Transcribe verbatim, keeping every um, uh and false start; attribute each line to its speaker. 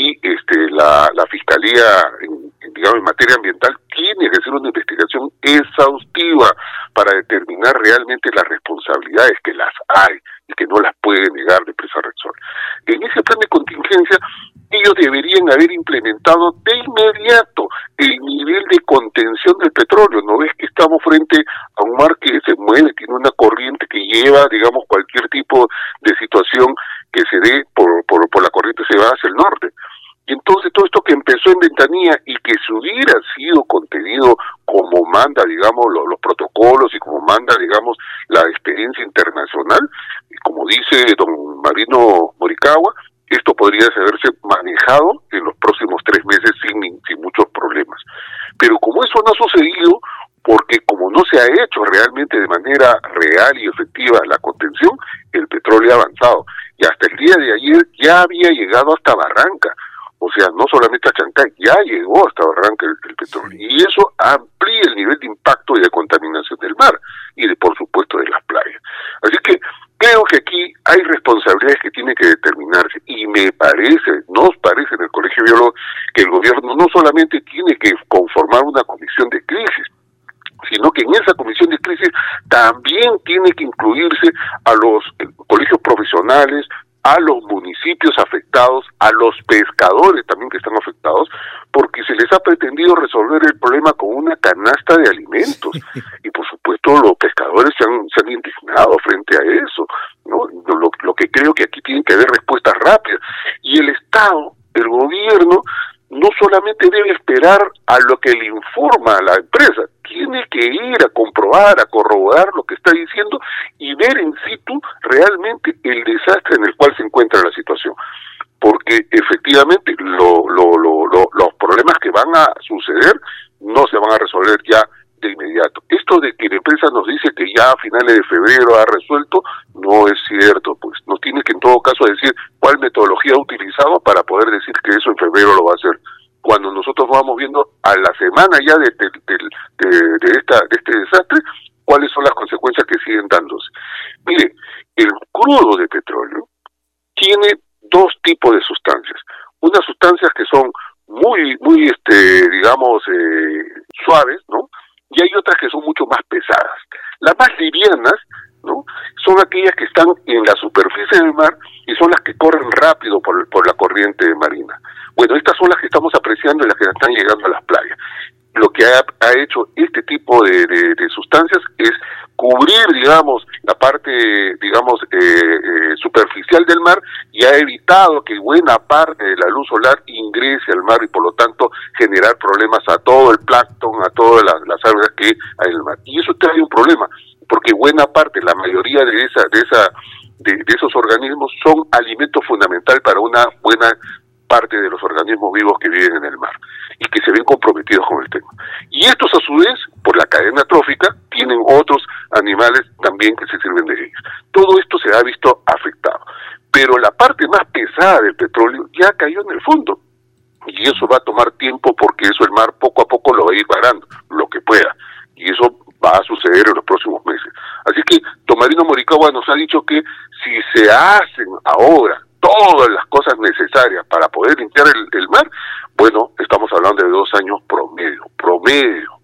Speaker 1: y este la, la Fiscalía, en, en, digamos, en materia ambiental, tiene que hacer una investigación exhaustiva para determinar realmente las responsabilidades, que las hay y que no las puede negar la empresa Repsol. En ese plan de contingencia, ellos deberían haber implementado de inmediato el nivel de contención del petróleo. ¿No ves que estamos frente a un mar que se mueve, tiene una corriente que lleva, digamos, cualquier tipo de situación que se dé por, por, por la corriente, se va hacia el norte? Y entonces todo esto que empezó en Ventanilla y que se hubiera sido contenido como manda, digamos, los, los protocolos y como manda, digamos, la experiencia internacional, y como dice don Marino Moricagua, esto podría haberse manejado en los próximos tres meses sin, sin muchos problemas. Pero como eso no ha sucedido, porque como no se ha hecho realmente de manera real y efectiva la contención, el petróleo ha avanzado. Y hasta el día de ayer ya había llegado hasta Barranca. O sea, no solamente a Chancay, ya llegó hasta Barranca el, el petróleo. Y eso amplía el nivel de impacto y de contaminación del mar y, de por supuesto, de las playas. Así que creo que aquí hay responsabilidades que tienen que determinarse, y me parece, nos parece en el Colegio de Biólogos, que el gobierno no solamente tiene que conformar una comisión de crisis, sino que en esa comisión de crisis también tiene que incluirse a los eh, colegios profesionales, a los municipios afectados, a los pescadores también que están afectados, porque se les ha pretendido resolver el problema con una canasta de alimentos, y por supuesto los pescadores se han, se han indignado frente a eso, ¿no? Lo, lo que creo que aquí tienen que haber respuestas rápidas, y el Estado, el gobierno, no solamente debe esperar a lo que le informa a la empresa, tiene que ir a comprobar, a corroborar lo que está diciendo y ver in situ realmente el desastre en el cual se encuentra la situación. Porque efectivamente lo, lo, lo, lo, los problemas que van a suceder no se van a resolver ya de inmediato. Esto de que la empresa nos dice que ya a finales de febrero ha resuelto, no es cierto, pues nos tiene que en todo caso decir cuál metodología ha utilizado para poder decir que eso en febrero lo va a hacer. Cuando nosotros vamos viendo a la semana ya de, de, de, de, de, esta, de este desastre, cuáles son las consecuencias que siguen dándose. Mire, el crudo de petróleo tiene dos tipos de sustancias. Unas sustancias que son muy, muy, este, digamos, eh, suaves, ¿no? Y hay otras que son mucho más pesadas. Las más livianas, ¿no?, son aquellas que están en la superficie del mar y son las que corren rápido por, por la corriente marina. Bueno, estas son las que estamos apreciando y las que están llegando a las playas. Lo que ha, ha hecho este tipo de, de, de sustancias es cubrir, digamos, la parte, digamos, eh, eh, superficial del mar, y ha evitado que buena parte de la luz solar ingrese al mar y por lo tanto generar problemas a todo el plancton, a todas las, las algas que hay en el mar. Y eso trae un problema, porque buena parte, la mayoría de esa, de esa, de, de esos organismos son alimento fundamental para una buena parte de los organismos vivos que viven en el mar y que se ven comprometidos con el tema. Y estos a su vez, por la cadena trófica, tienen otros animales también que se sirven de ellos. Todo esto se ha visto afectado. Pero la parte más pesada del petróleo ya cayó en el fondo. Y eso va a tomar tiempo, porque eso el mar poco a poco lo va a ir parando, lo que pueda. Y eso va a suceder en los próximos meses. Así que don Marino Moricagua nos ha dicho que si se hacen ahora todas las cosas necesarias para poder limpiar el, el mar,